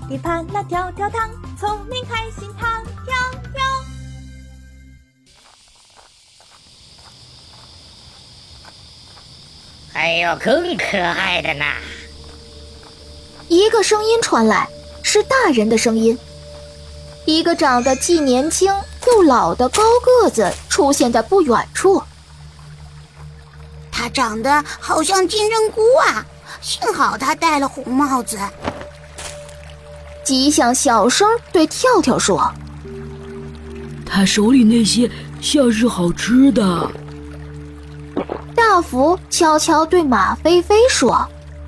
一盘辣条条糖，聪明开心糖条条。 还有更可爱的呢。 一个声音传来，是大人的声音。一个长得既年轻又老的高个子出现在不远处。 他长得好像金针菇啊，幸好他戴了红帽子。 吉祥小声对跳跳说： 他手里那些像是好吃的。 大福悄悄对马飞飞说：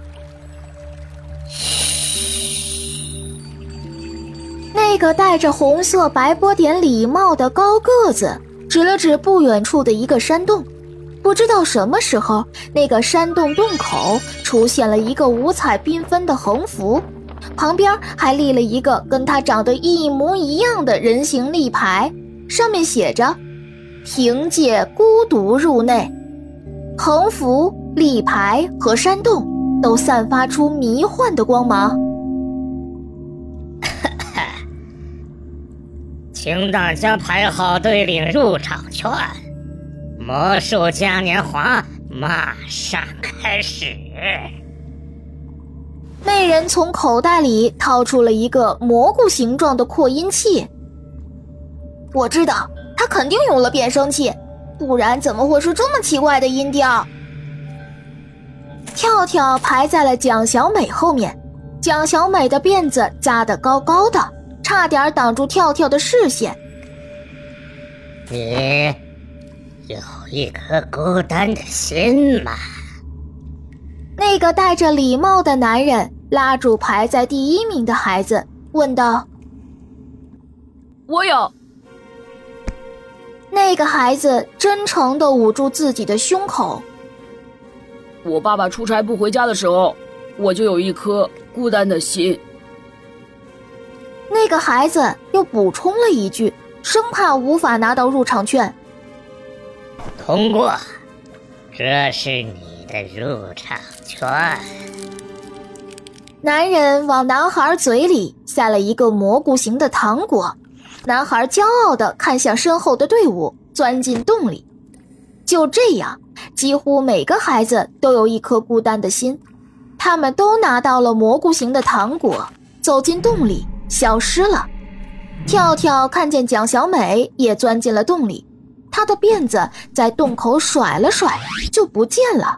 那个戴着红色白波点礼帽的高个子指了指不远处的一个山洞。不知道什么时候，那个山洞洞口出现了一个五彩缤纷的横幅，旁边还立了一个跟他长得一模一样的人形立牌，上面写着凭借孤独入内。横幅、立牌和山洞都散发出迷幻的光芒。 请大家排好队领入场券，魔术嘉年华马上开始。 那人从口袋里掏出了一个蘑菇形状的扩音器。我知道他肯定用了变声器，不然怎么会是这么奇怪的音调？跳跳排在了蒋小美后面，蒋小美的辫子扎得高高的，差点挡住跳跳的视线。 你有一颗孤单的心吗？ 那个戴着礼帽的男人拉住排在第一名的孩子问道： 我有。 那个孩子真诚地捂住自己的胸口。 我爸爸出差不回家的时候，我就有一颗孤单的心。 那个孩子又补充了一句，生怕无法拿到入场券。 通过，这是你的入场券。 男人往男孩嘴里塞了一个蘑菇形的糖果，男孩骄傲地看向身后的队伍，钻进洞里。就这样，几乎每个孩子都有一颗孤单的心。他们都拿到了蘑菇形的糖果，走进洞里，消失了。跳跳看见蒋小美也钻进了洞里，她的辫子在洞口甩了甩，就不见了。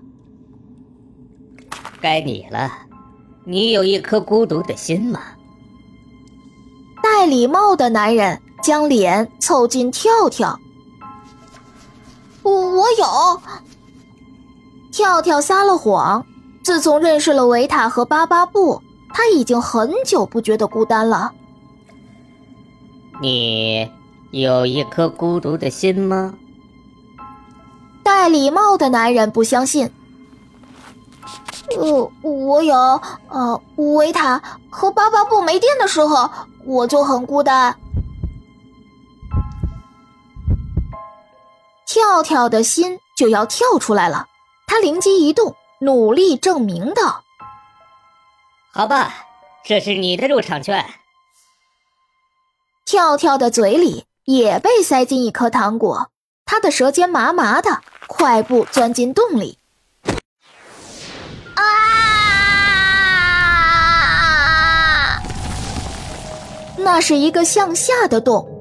该你了，你有一颗孤独的心吗？ 戴礼帽的男人将脸凑近跳跳。我有。跳跳撒了谎，自从认识了维塔和巴巴布，他已经很久不觉得孤单了。 你有一颗孤独的心吗？ 戴礼帽的男人不相信。我有。维塔和巴巴布没电的时候，我就很孤单。跳跳的心就要跳出来了，他灵机一动，努力证明道： 好吧，这是你的入场券。 跳跳的嘴里也被塞进一颗糖果，他的舌尖麻麻的，快步钻进洞里。那是一个向下的洞，